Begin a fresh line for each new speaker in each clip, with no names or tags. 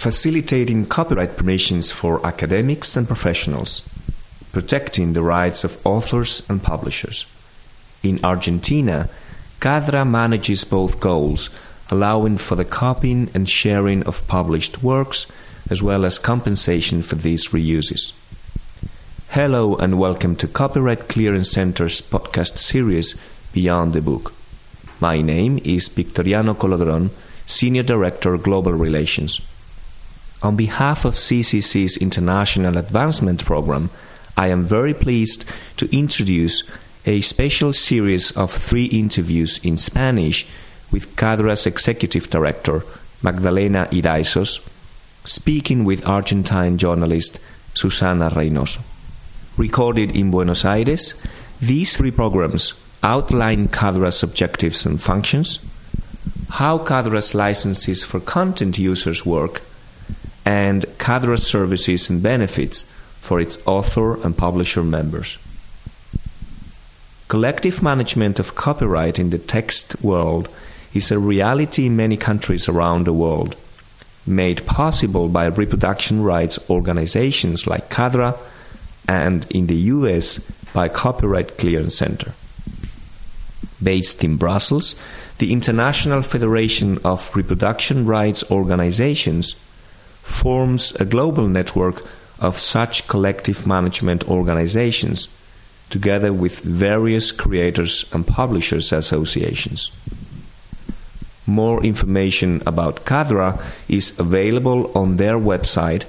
facilitating copyright permissions for academics and professionals, protecting the rights of authors and publishers. In Argentina, CADRA manages both goals, allowing for the copying and sharing of published works, as well as compensation for these reuses. Hello and welcome to Copyright Clearance Center's podcast series, Beyond the Book. My name is Victoriano Colodron, Senior Director, Global Relations. On behalf of CCC's International Advancement Program, I am very pleased to introduce a special series of 3 interviews in Spanish with CADRA's Executive Director, Magdalena Iraizos, speaking with Argentine journalist Susana Reynoso. Recorded in Buenos Aires, these 3 programs outline CADRA's objectives and functions, how CADRA's licenses for content users work, and CADRA's services and benefits for its author and publisher members. Collective management of copyright in the text world is a reality in many countries around the world, made possible by reproduction rights organizations like CADRA and in the US by Copyright Clearance Center. Based in Brussels, the International Federation of Reproduction Rights Organizations forms a global network of such collective management organizations, together with various creators and publishers associations. More information about CADRA is available on their website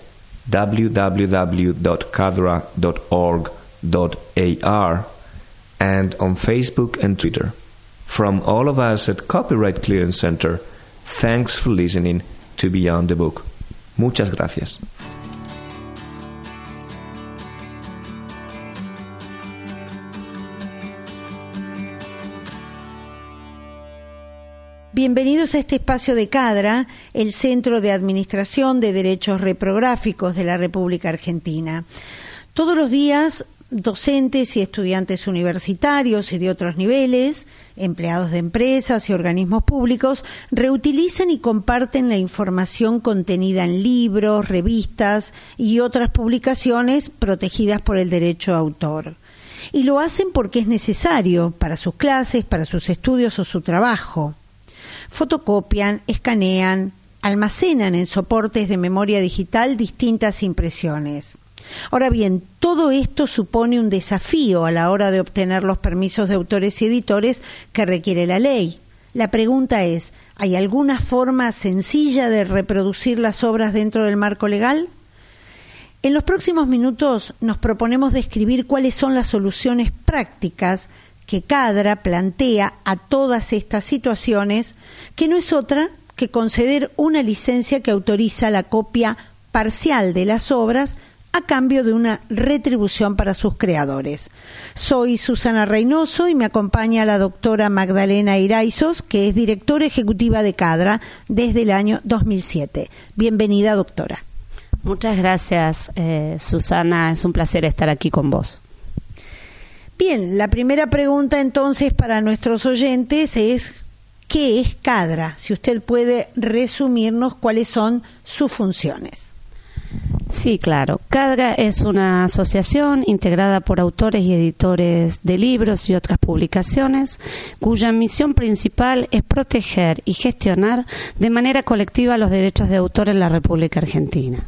www.cadra.org.ar and on Facebook and Twitter. From all of us at Copyright Clearance Center, thanks for listening to Beyond the Book. Muchas gracias.
Bienvenidos a este espacio de CADRA, el Centro de Administración de Derechos Reprográficos de la República Argentina. Todos los días, docentes y estudiantes universitarios y de otros niveles, empleados de empresas y organismos públicos, reutilizan y comparten la información contenida en libros, revistas y otras publicaciones protegidas por el derecho de autor. Y lo hacen porque es necesario para sus clases, para sus estudios o su trabajo. Fotocopian, escanean, almacenan en soportes de memoria digital distintas impresiones. Ahora bien, todo esto supone un desafío a la hora de obtener los permisos de autores y editores que requiere la ley. La pregunta es, ¿hay alguna forma sencilla de reproducir las obras dentro del marco legal? En los próximos minutos nos proponemos describir cuáles son las soluciones prácticas que CADRA plantea a todas estas situaciones, que no es otra que conceder una licencia que autoriza la copia parcial de las obras a cambio de una retribución para sus creadores. Soy Susana Reynoso y me acompaña la doctora Magdalena Iraizos, que es directora ejecutiva de CADRA desde el año 2007. Bienvenida, doctora.
Muchas gracias, Susana. Es un placer estar aquí con vos.
Bien, la primera pregunta entonces para nuestros oyentes es, ¿qué es CADRA? Si usted puede resumirnos cuáles son sus funciones.
Sí, claro. CADRA es una asociación integrada por autores y editores de libros y otras publicaciones, cuya misión principal es proteger y gestionar de manera colectiva los derechos de autor en la República Argentina.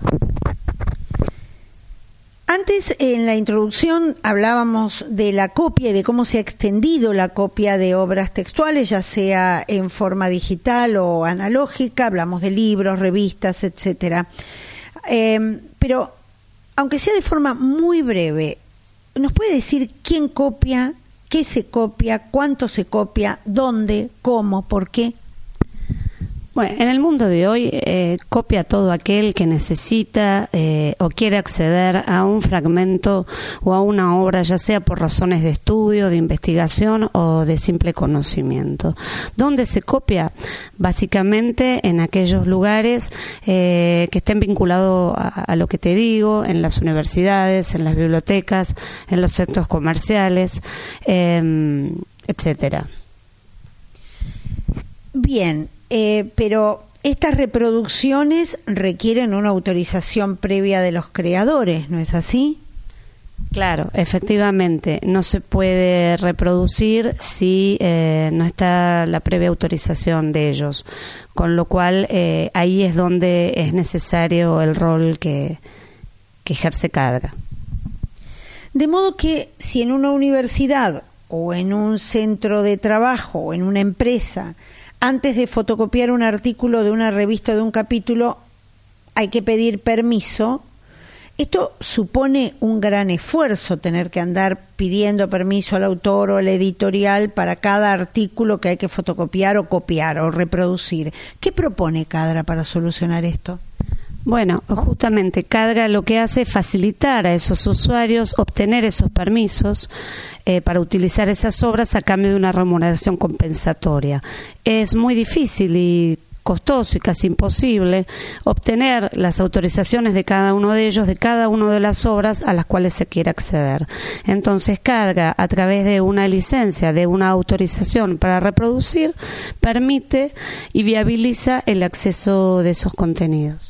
Antes, en la introducción, hablábamos de la copia y de cómo se ha extendido la copia de obras textuales, ya sea en forma digital o analógica. Hablamos de libros, revistas, etcétera. Pero, aunque sea de forma muy breve, ¿nos puede decir quién copia, qué se copia, cuánto se copia, dónde, cómo, por qué?
Bueno, en el mundo de hoy copia todo aquel que necesita o quiere acceder a un fragmento o a una obra, ya sea por razones de estudio, de investigación o de simple conocimiento. ¿Dónde se copia? Básicamente en aquellos lugares que estén vinculados a lo que te digo, en las universidades, en las bibliotecas, en los centros comerciales, etcétera.
Bien. Pero estas reproducciones requieren una autorización previa de los creadores, ¿no es así?
Claro, efectivamente, no se puede reproducir si no está la previa autorización de ellos, con lo cual ahí es donde es necesario el rol que ejerce CADRA.
De modo que si en una universidad o en un centro de trabajo o en una empresa, antes de fotocopiar un artículo de una revista o de un capítulo, hay que pedir permiso, esto supone un gran esfuerzo, tener que andar pidiendo permiso al autor o a la editorial para cada artículo que hay que fotocopiar o copiar o reproducir. ¿Qué propone CADRA para solucionar esto?
Bueno, justamente CADRA lo que hace es facilitar a esos usuarios obtener esos permisos para utilizar esas obras a cambio de una remuneración compensatoria. Es muy difícil y costoso y casi imposible obtener las autorizaciones de cada uno de ellos, de cada una de las obras a las cuales se quiere acceder. Entonces CADRA, a través de una licencia, de una autorización para reproducir, permite y viabiliza el acceso de esos contenidos.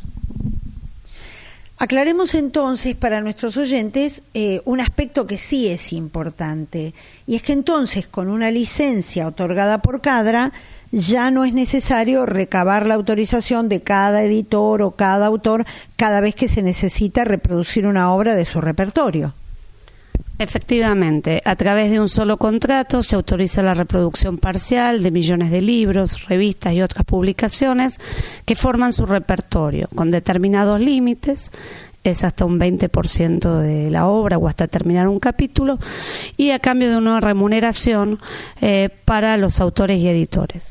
Aclaremos entonces para nuestros oyentes un aspecto que sí es importante, y es que entonces con una licencia otorgada por CADRA ya no es necesario recabar la autorización de cada editor o cada autor cada vez que se necesita reproducir una obra de su repertorio.
Efectivamente, a través de un solo contrato se autoriza la reproducción parcial de millones de libros, revistas y otras publicaciones que forman su repertorio, con determinados límites, es hasta un 20% de la obra o hasta terminar un capítulo, y a cambio de una remuneración para los autores y editores.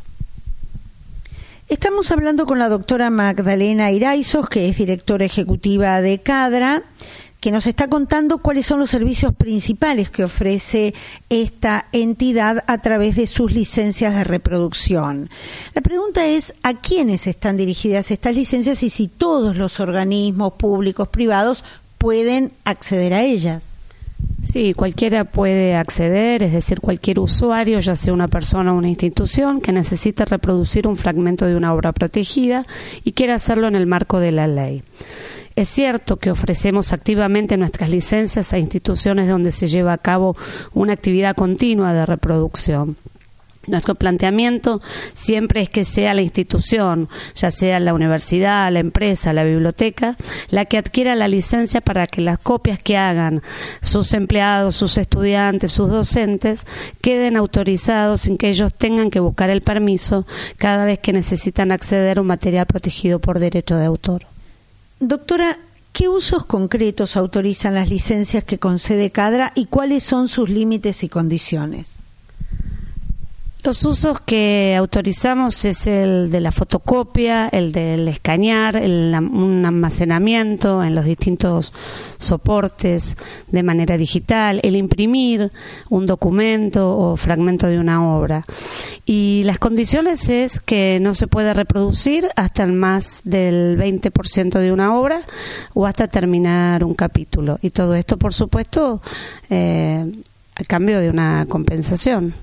Estamos hablando con la doctora Magdalena Iraizos, que es directora ejecutiva de CADRA, que nos está contando cuáles son los servicios principales que ofrece esta entidad a través de sus licencias de reproducción. La pregunta es, ¿a quiénes están dirigidas estas licencias y si todos los organismos públicos, privados, pueden acceder a ellas?
Sí, cualquiera puede acceder, es decir, cualquier usuario, ya sea una persona o una institución, que necesite reproducir un fragmento de una obra protegida y quiera hacerlo en el marco de la ley. Es cierto que ofrecemos activamente nuestras licencias a instituciones donde se lleva a cabo una actividad continua de reproducción. Nuestro planteamiento siempre es que sea la institución, ya sea la universidad, la empresa, la biblioteca, la que adquiera la licencia para que las copias que hagan sus empleados, sus estudiantes, sus docentes, queden autorizados sin que ellos tengan que buscar el permiso cada vez que necesitan acceder a un material protegido por derecho de autor.
Doctora, ¿qué usos concretos autorizan las licencias que concede CADRA y cuáles son sus límites y condiciones?
Los usos que autorizamos es el de la fotocopia, el del escanear, un almacenamiento en los distintos soportes de manera digital, el imprimir un documento o fragmento de una obra. Y las condiciones es que no se puede reproducir hasta el más del 20% de una obra o hasta terminar un capítulo. Y todo esto, por supuesto, a cambio de una compensación.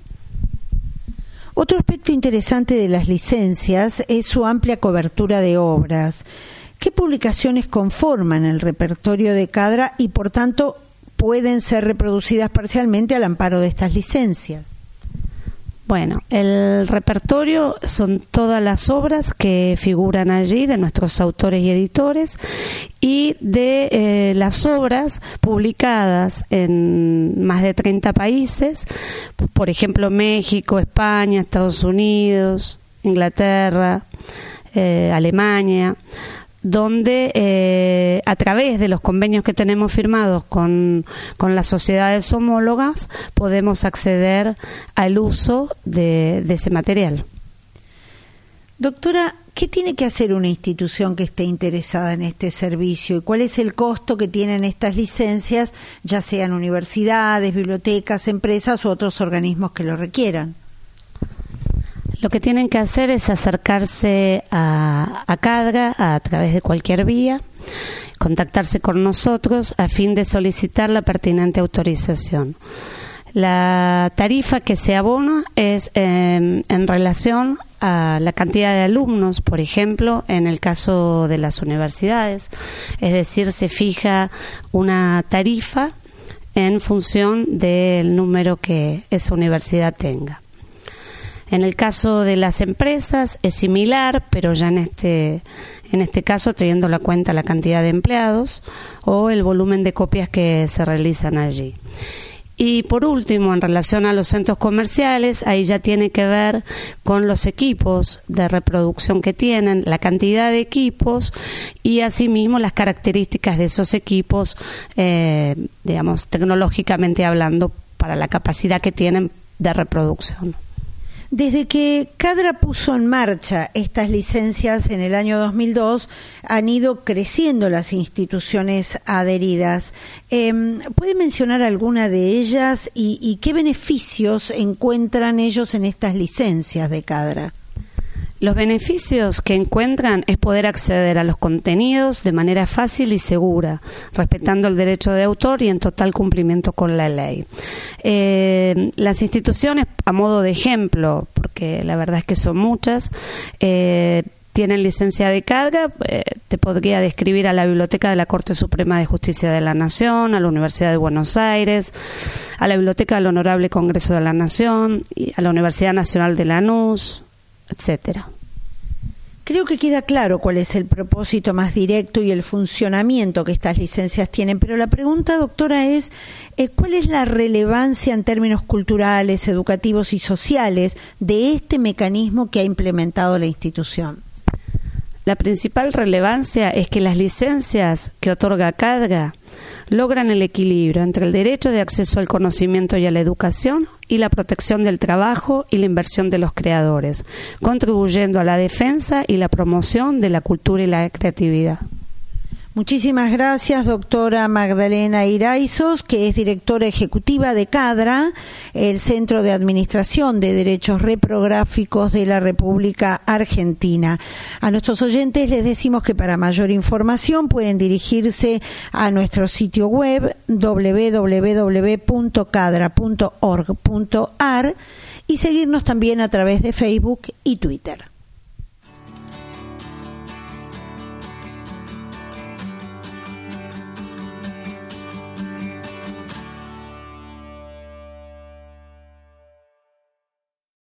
Otro aspecto interesante de las licencias es su amplia cobertura de obras. ¿Qué publicaciones conforman el repertorio de CADRA y, por tanto, pueden ser reproducidas parcialmente al amparo de estas licencias?
Bueno, el repertorio son todas las obras que figuran allí de nuestros autores y editores y de las obras publicadas en más de 30 países, por ejemplo México, España, Estados Unidos, Inglaterra, Alemania, donde a través de los convenios que tenemos firmados con las sociedades homólogas podemos acceder al uso de ese material.
Doctora, ¿qué tiene que hacer una institución que esté interesada en este servicio y cuál es el costo que tienen estas licencias, ya sean universidades, bibliotecas, empresas u otros organismos que lo requieran?
Lo que tienen que hacer es acercarse a CADRA a través de cualquier vía, contactarse con nosotros a fin de solicitar la pertinente autorización. La tarifa que se abona es en relación a la cantidad de alumnos, por ejemplo, en el caso de las universidades. Es decir, se fija una tarifa en función del número que esa universidad tenga. En el caso de las empresas es similar, pero ya en este caso teniendo en cuenta la cantidad de empleados o el volumen de copias que se realizan allí. Y por último, en relación a los centros comerciales, ahí ya tiene que ver con los equipos de reproducción que tienen, la cantidad de equipos y asimismo las características de esos equipos, digamos, tecnológicamente hablando, para la capacidad que tienen de reproducción.
Desde que CADRA puso en marcha estas licencias en el año 2002, han ido creciendo las instituciones adheridas. ¿Puede mencionar alguna de ellas y qué beneficios encuentran ellos en estas licencias de CADRA?
Los beneficios que encuentran es poder acceder a los contenidos de manera fácil y segura, respetando el derecho de autor y en total cumplimiento con la ley. Las instituciones, a modo de ejemplo, porque la verdad es que son muchas, tienen licencia de CADRA. Te podría describir a la Biblioteca de la Corte Suprema de Justicia de la Nación, a la Universidad de Buenos Aires, a la Biblioteca del Honorable Congreso de la Nación, y a la Universidad Nacional de Lanús, etcétera.
Creo que queda claro cuál es el propósito más directo y el funcionamiento que estas licencias tienen, pero la pregunta, doctora, es ¿cuál es la relevancia en términos culturales, educativos y sociales de este mecanismo que ha implementado la institución?
La principal relevancia es que las licencias que otorga CADRA logran el equilibrio entre el derecho de acceso al conocimiento y a la educación y la protección del trabajo y la inversión de los creadores, contribuyendo a la defensa y la promoción de la cultura y la creatividad.
Muchísimas gracias, doctora Magdalena Iraizos, que es directora ejecutiva de CADRA, el Centro de Administración de Derechos Reprográficos de la República Argentina. A nuestros oyentes les decimos que para mayor información pueden dirigirse a nuestro sitio web www.cadra.org.ar y seguirnos también a través de Facebook y Twitter.